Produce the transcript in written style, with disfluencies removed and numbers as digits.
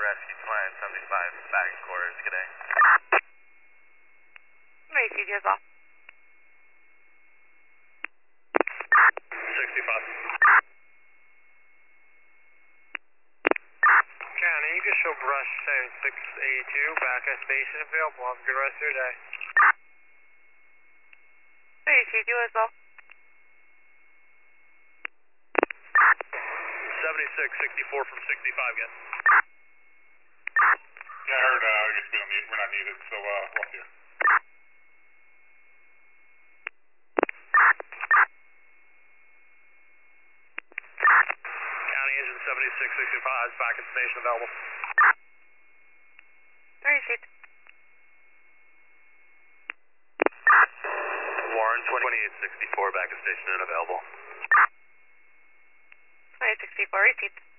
Rescue 2975, back in quarters, good day. Rescue as well. 65. County, you can show brush 7682, back at station available. Have a good rest of your day. Rescue as well. 7664 from 65 again. Yeah, I heard you're still we're not needed, so we'll see you. County engine 7665 is back at station available. Rescue. Warren 2864 back at station and available. 2864, repeat.